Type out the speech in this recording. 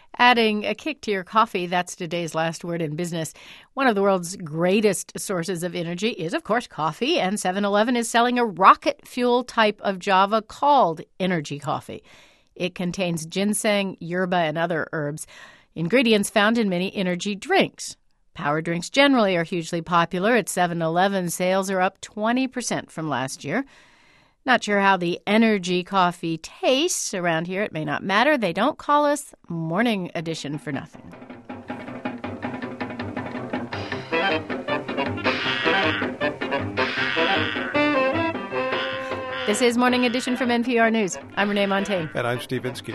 Adding a kick to your coffee, that's today's last word in business. One of the world's greatest sources of energy is, of course, coffee, and 7-Eleven is selling a rocket fuel type of Java called Energy Coffee. It contains ginseng, yerba, and other herbs, ingredients found in many energy drinks. Power drinks generally are hugely popular. At 7-Eleven, sales are up 20% from last year. Not sure how the Energy Coffee tastes. Around here, it may not matter. They don't call us Morning Edition for nothing. This is Morning Edition from NPR News. I'm Renee Montagne. And I'm Steve Inskeep.